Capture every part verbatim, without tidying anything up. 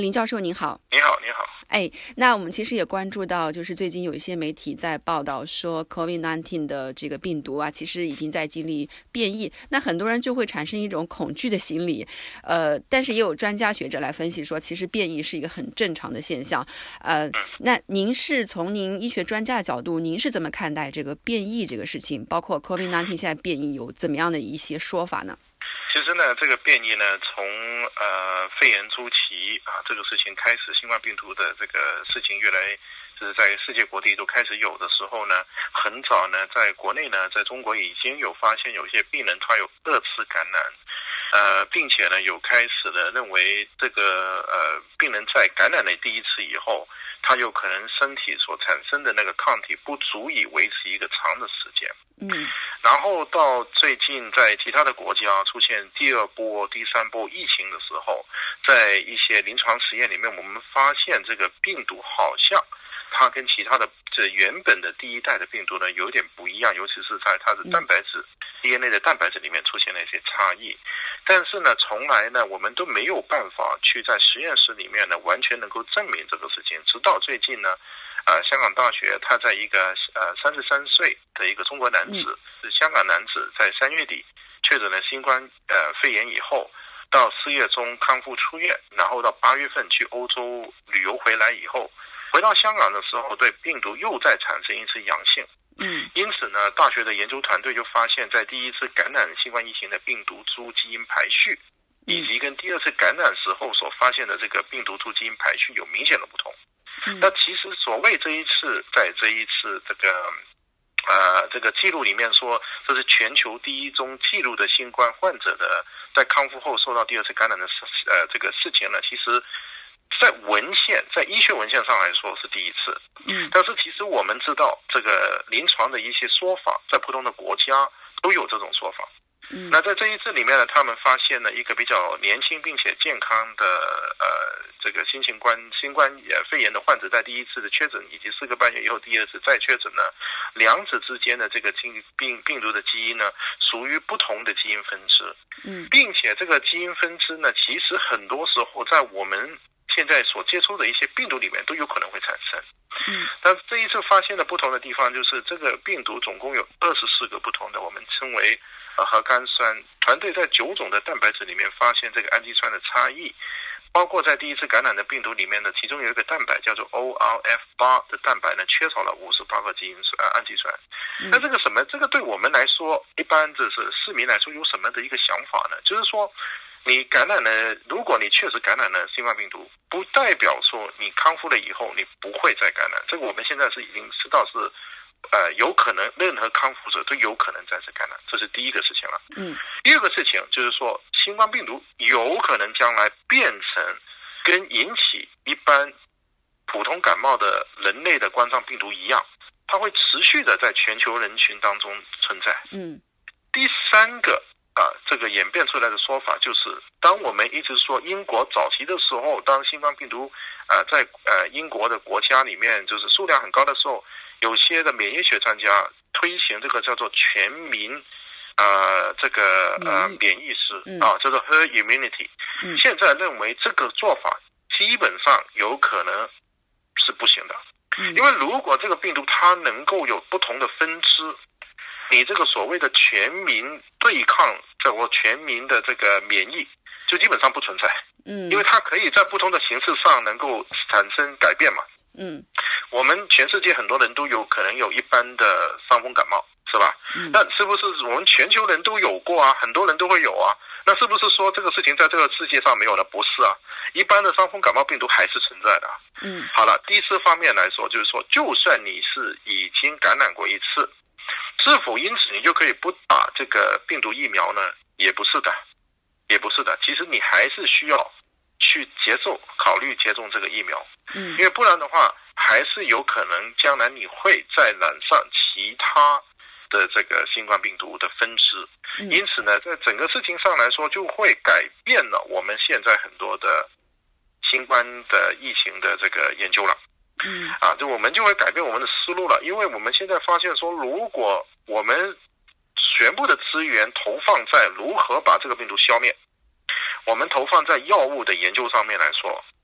林教授您好。 你好，你好。 哎，那我们其实也关注到，就是最近有一些媒体在报道说 COVID 十九 的这个病毒啊，其实已经在经历变异，那很多人就会产生一种恐惧的心理。呃，但是也有专家学者来分析说，其实变异是一个很正常的现象。呃，那您是从您医学专家的角度，您是怎么看待这个变异这个事情？包括 COVID 十九 现在变异有怎么样的一些说法呢？ 其实呢，这个变异呢，从呃肺炎初期啊这个事情开始，新冠病毒的这个事情越来就是在世界各地都开始有的时候呢，很早呢，在国内呢，在中国已经有发现有些病人他有二次感染，呃，并且呢有开始的认为这个呃病人在感染了第一次以后，他有可能身体所产生的那个抗体不足以维持一个长的时间。 嗯， 然后到最近在其他的国家出现第二波、第三波疫情的时候，在一些临床实验里面，我们发现这个病毒好像它跟其他的这原本的第一代的病毒呢有点不一样，尤其是在它的蛋白质、D N A 的蛋白质里面出现了一些差异。但是呢，从来呢我们都没有办法去在实验室里面呢完全能够证明这个事情，直到最近呢。呃，香港大学他在一个呃三十三岁的一个中国男子，是香港男子，在三月底确诊了新冠呃肺炎以后，到四月中康复出院，然后到八月份去欧洲旅游回来以后，回到香港的时候，对病毒又再产生一次阳性。 嗯， 因此呢，大学的研究团队就发现，在第一次感染新冠疫情的病毒株基因排序，以及跟第二次感染时候所发现的这个病毒株基因排序有明显的不同。那其实所谓这一次，在这一次这个呃这个记录里面说，这是全球第一宗记录的新冠患者的在康复后受到第二次感染的事呃这个事情呢，其实在文献在医学文献上来说是第一次。 嗯， 但是其实我们知道，这个临床的一些说法，在不同的国家都有这种说法。 嗯， 那在这一次里面呢，他们发现了一个比较年轻并且健康的呃这个新型冠新冠肺炎的患者，在第一次的确诊以及四个半月以后第二次再确诊呢，两者之间的这个病病病毒的基因呢，属于不同的基因分支。 嗯， 并且这个基因分支呢，其实很多时候在我们现在所接触的一些病毒里面都有可能会产生。 嗯， 但这一次发现的不同的地方就是这个病毒总共有二十四个不同的，我们称为呃核苷酸。团队在九种的蛋白质里面发现这个氨基酸的差异，包括在第一次感染的病毒里面呢，其中有一个蛋白叫做 O R F 八 的蛋白呢，缺少了五十八个基因酸氨基酸。那这个什么？这个对我们来说，一般就是市民来说有什么的一个想法呢？就是说，你感染了，如果你确实感染了新冠病毒，不代表说你康复了以后你不会再感染。这个我们现在是已经知道是，呃，有可能任何康复者都有可能再次感染，这是第一个事情了。 嗯， 第二个事情就是说，新冠病毒有可能将来变成跟引起一般普通感冒的人类的冠状病毒一样，它会持续的在全球人群当中存在。 嗯， 第三个。啊，这个演变出来的说法就是，当我们一直说英国早期的时候，当新冠病毒呃在呃英国的国家里面就是数量很高的时候，有些的免疫学专家推行这个叫做全民呃这个呃免疫师啊，叫做 herd immunity。 嗯， 现在认为这个做法基本上有可能是不行的，因为如果这个病毒它能够有不同的分支。你这个所谓的全民对抗，这或全民的这个免疫，就基本上不存在。 嗯， 因为它可以在不同的形式上能够产生改变嘛。 嗯， 我们全世界很多人都有可能有一般的伤风感冒，是吧？ 嗯， 那是不是我们全球人都有过啊？很多人都会有啊。那是不是说这个事情在这个世界上没有呢？不是啊，一般的伤风感冒病毒还是存在的。 嗯， 好了，第四方面来说，就是说，就算你是已经感染过一次。是否因此你就可以不打这个病毒疫苗呢？也不是的，也不是的。其实你还是需要去接受、考虑接种这个疫苗。 嗯， 因为不然的话，还是有可能将来你会再染上其他的这个新冠病毒的分支。 嗯， 因此呢，在整个事情上来说，就会改变了我们现在很多的新冠的疫情的这个研究了。 嗯， 啊，就我们就会改变我们的思路了，因为我们现在发现说，如果我们全部的资源投放在如何把这个病毒消灭，我们投放在药物的研究上面来说，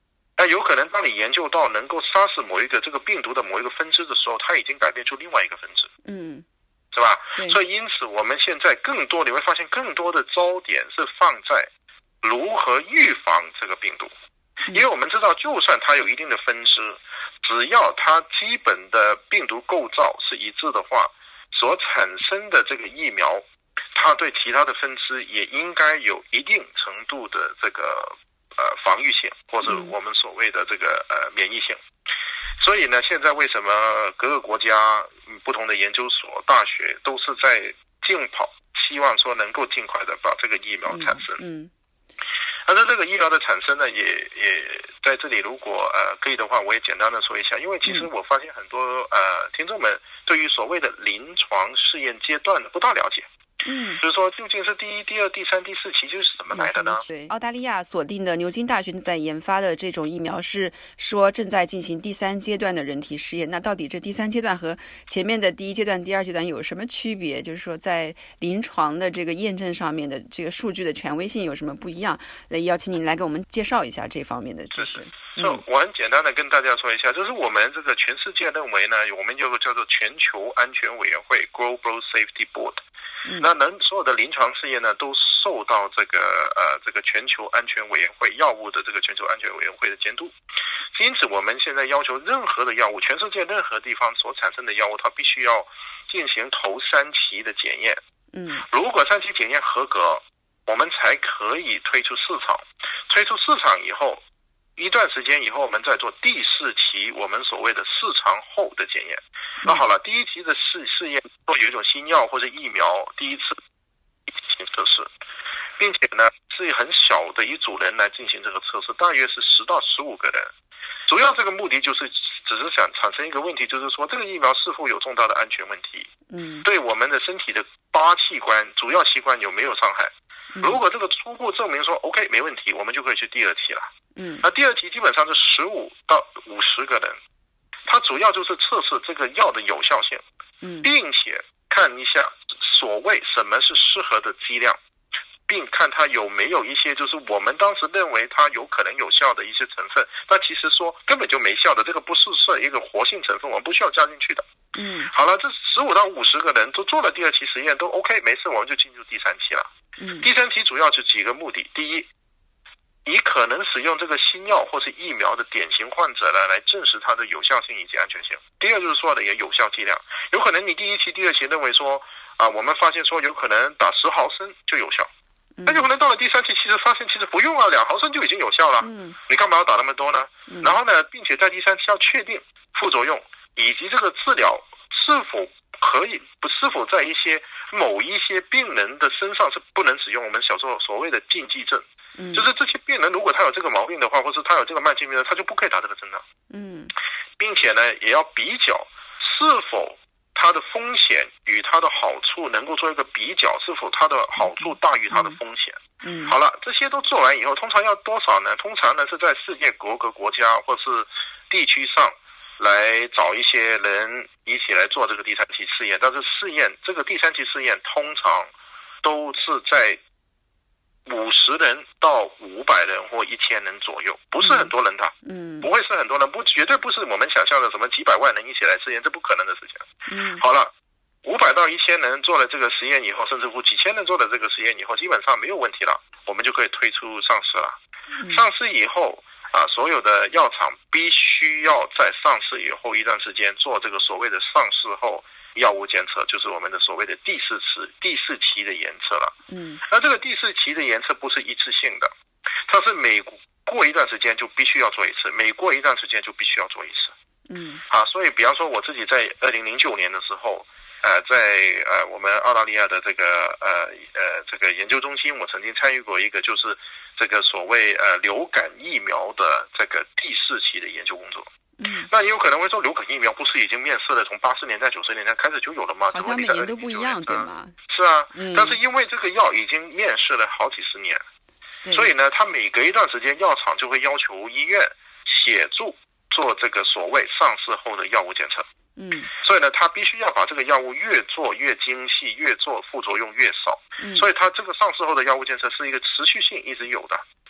有可能当你研究到能够杀死某一个这个病毒的某一个分支的时候，它已经改变出另外一个分支， 嗯， 是吧？所以因此我们现在更多你会发现更多的焦点是放在如何预防这个病毒，因为我们知道就算它有一定的分支，只要它基本的病毒构造是一致的话，所产生的这个疫苗它对其他的分支也应该有一定程度的这个呃防御性，或者我们所谓的这个呃免疫性。所以呢，现在为什么各个国家不同的研究所、大学都是在竞跑，希望说能够尽快的把这个疫苗产生。 嗯， 但是这个疫苗的产生呢，也也在这里，如果呃可以的话，我也简单的说一下，因为其实我发现很多呃听众们对于所谓的临床试验阶段的不大了解。嗯，就是说究竟是第一、第二、第三、第四期就是怎么来的呢？ 对，澳大利亚锁定的牛津大学在研发的这种疫苗是说正在进行第三阶段的人体试验。那到底这第三阶段和前面的第一阶段、第二阶段有什么区别？就是说在临床的这个验证上面的这个数据的权威性有什么不一样？来，邀请您来给我们介绍一下这方面的知识。 嗯，我很简单的跟大家说一下，就是我们这个全世界认为呢，我们有个叫做全球安全委员会 （Global Safety Board）。那能所有的临床试验呢，都受到这个呃这个全球安全委员会药物的这个全球安全委员会的监督。因此，我们现在要求任何的药物，全世界任何地方所产生的药物，它必须要进行头三期的检验。嗯，如果三期检验合格，我们才可以推出市场。推出市场以后，一段时间以后，我们再做第四期我们所谓的市场后的检验。那好了，第一期的试试验会有一种新药或者疫苗第一次进行测试，并且呢是很小的一组人来进行这个测试，大约是十到十五个人。主要这个目的就是只是想产生一个问题，就是说这个疫苗是否有重大的安全问题，嗯，对我们的身体的八器官主要器官有没有伤害。如果这个初步证明说 OK 没问题，我们就可以去第二期了。嗯，那第二期基本上是十五到五十个人，它主要就是测试这个药的有效性，嗯，并且看一下所谓什么是适合的剂量，并看它有没有一些就是我们当时认为它有可能有效的一些成分，那其实说根本就没效的，这个不是是一个活性成分，我们不需要加进去的。嗯，好了，这十五到五十个人都做了第二期实验，都 OK 没事，我们就进入第三期了。嗯，第三期主要是几个目的，第一，以可能使用这个新药或是疫苗的典型患者呢，来证实它的有效性以及安全性。第二就是说的也有效剂量，有可能你第一期、第二期认为说啊，我们发现说有可能打十毫升就有效，那有可能到了第三期，其实发现其实不用啊，两毫升就已经有效了。嗯，你干嘛要打那么多呢？嗯，然后呢，并且在第三期要确定副作用以及这个治疗是否可以不是否在一些某一些病人的身上是不能使用我们小时候所谓的禁忌症，嗯，就是这些病人如果他有这个毛病的话，或是他有这个慢性病的，他就不可以打这个针的。嗯，并且呢，也要比较是否它的风险与它的好处能够做一个比较，是否它的好处大于它的风险。嗯，好了，这些都做完以后，通常要多少呢？通常呢是在世界各个国家或是地区上来找一些人一起来做这个第三期试验，但是试验这个第三期试验通常都是在五十人到五百人或一千人左右，不是很多人的，嗯，不会是很多人，不绝对不是我们想象的什么几百万人一起来试验，这不可能的事情。嗯，好了，五百到一千人做了这个实验以后，甚至乎几千人做了这个实验以后，基本上没有问题了，我们就可以推出上市了。嗯，上市以后啊，所有的药厂必须要在上市以后一段时间做这个所谓的上市后药物检测，就是我们的所谓的第四次第四期的检测了。嗯，那这个第四期的检测不是一次性的，它是每过一段时间就必须要做一次，每过一段时间就必须要做一次。嗯，啊，所以比方说我自己在二零零九年的时候，呃，在呃我们澳大利亚的这个呃呃这个研究中心，我曾经参与过一个就是这个所谓呃流感疫苗的这个第四期的研究工作。嗯，那也有可能会说，流感疫苗不是已经面世了，从八十年代、九十年代开始就有了吗？ 好像每年都不一样，对吗？ 是啊，嗯，但是因为这个药已经面世了好几十年，所以呢，它每隔一段时间，药厂就会要求医院协助做这个所谓上市后的药物检测。嗯，所以呢，他必须要把这个药物越做越精细，越做副作用越少。嗯，所以它这个上市后的药物检测是一个持续性一直有的。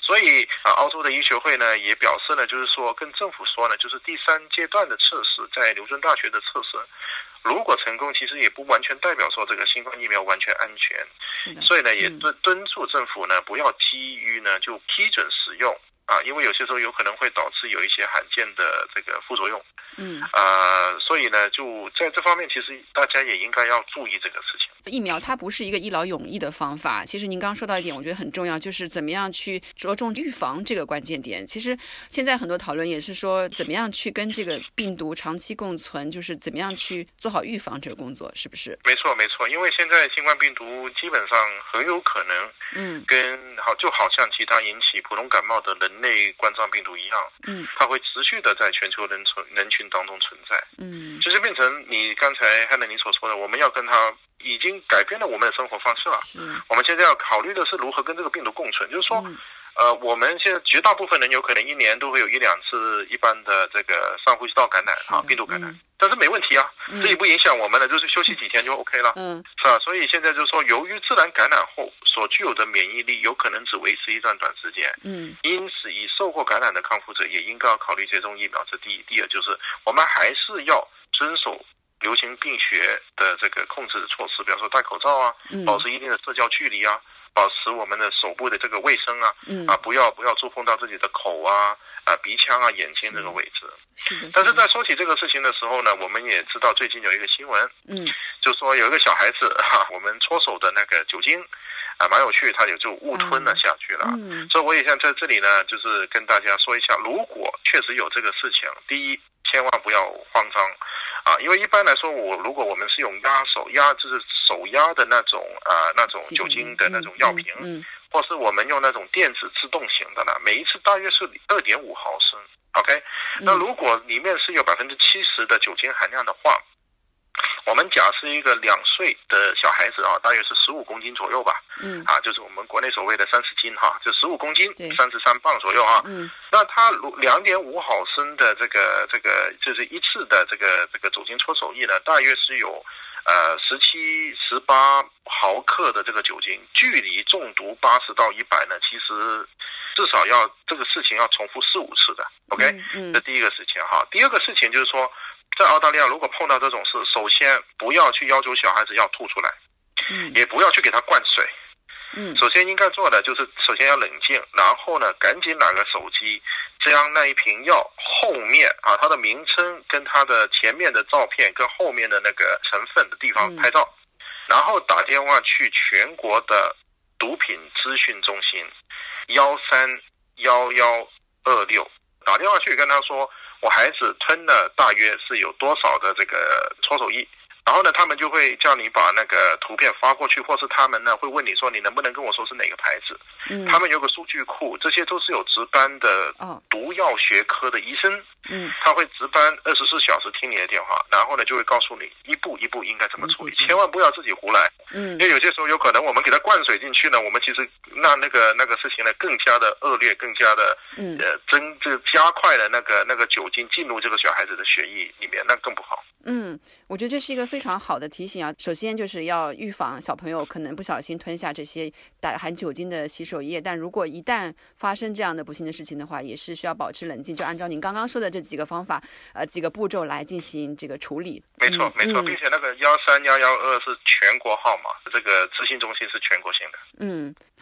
所以啊，澳洲的医学会呢也表示呢，就是说跟政府说呢，就是第三阶段的测试，在牛津大学的测试，如果成功，其实也不完全代表说这个新冠疫苗完全安全。 是的， 所以呢，也嗯敦敦促政府呢不要基于呢就批准使用啊，因为有些时候有可能会导致有一些罕见的这个副作用。 嗯， 呃，所以呢，就在这方面，其实大家也应该要注意这个事情。 疫苗它不是一个一劳永逸的方法。其实您刚刚说到一点，我觉得很重要，就是怎么样去着重预防这个关键点。其实现在很多讨论也是说，怎么样去跟这个病毒长期共存，就是怎么样去做好预防这个工作，是不是？ 没错，没错，因为现在新冠病毒基本上很有可能，嗯，跟好就好像其他引起普通感冒的人类冠状病毒一样，嗯，它会持续的在全球人存人群当中存在，嗯，就是变成你刚才汉娜你所说的，我们要跟它已经改变了我们的生活方式了。我们现在要考虑的是如何跟这个病毒共存，就是说，嗯、呃，我们现在绝大部分人有可能一年都会有一两次一般的这个上呼吸道感染啊，病毒感染，嗯、但是没问题啊，嗯、这也不影响我们的，就是休息几天就 OK 了，嗯，是吧？所以现在就是说，由于自然感染后所具有的免疫力有可能只维持一段短时间，嗯，因此已受过感染的康复者也应该要考虑接种疫苗，这第一。第二就是我们还是要遵守流行病学的这个控制的措施，比方说戴口罩啊，保持一定的社交距离啊，保持我们的手部的这个卫生啊，嗯、啊不要不要触碰到自己的口啊、啊鼻腔啊、眼睛这个位置。是的。但是在说起这个事情的时候呢，我们也知道最近有一个新闻，嗯，就说有一个小孩子哈、啊，我们搓手的那个酒精。啊，蛮有趣，他也就误吞了下去了。嗯，所以我也想在这里呢，就是跟大家说一下，如果确实有这个事情，第一，千万不要慌张，啊，因为一般来说，我如果我们是用压手压，就是手压的那种啊、呃、那种酒精的那种药瓶，嗯，嗯或是我们用那种电子自动型的呢，每一次大约是二点五毫升 ，OK，、嗯、那如果里面是有百分之七十的酒精含量的话。我们假设一个两岁的小孩子啊，大约是十五公斤左右吧，嗯，啊，就是我们国内所谓的三十斤哈，就十五公斤，三十三磅左右啊，嗯，那他两点五毫升的这个这个就是一次的这个这个酒精搓手液呢，大约是有呃十七十八毫克的这个酒精，距离中毒八十到一百呢，其实至少要这个事情要重复四五次的 ，OK，嗯，嗯这第一个事情哈，第二个事情就是说。在澳大利亚，如果碰到这种事，首先不要去要求小孩子要吐出来，嗯，也不要去给他灌水，嗯，首先应该做的就是，首先要冷静，然后呢，赶紧拿个手机，将那一瓶药后面啊，它的名称跟它的前面的照片跟后面的那个成分的地方拍照，嗯、然后打电话去全国的毒品资讯中心幺三幺幺二六，打电话去跟他说。我孩子吞了大约是有多少的这个搓手液，然后呢，他们就会叫你把那个图片发过去，或是他们呢会问你说你能不能跟我说是哪个牌子？嗯，他们有个数据库，这些都是有值班的毒药学科的医生，嗯，他会值班二十四小时听你的电话，然后呢就会告诉你一步一步应该怎么处理，千万不要自己胡来，嗯，因为有些时候有可能我们给他灌水进去呢，我们其实让那个那个事情呢更加的恶劣，更加的嗯呃增这个加快了那个那个酒精进入这个小孩子的血液里面，那更不好。 嗯，我觉得这是一个非常好的提醒啊。首先就是要预防小朋友可能不小心吞下这些带含酒精的洗手液，但如果一旦发生这样的不幸的事情的话，也是需要保持冷静，就按照您刚刚说的这几个方法，呃，几个步骤来进行这个处理。 没错，没错，并且那个幺三幺幺二是全国号码，这个资讯中心是全国性的。 嗯，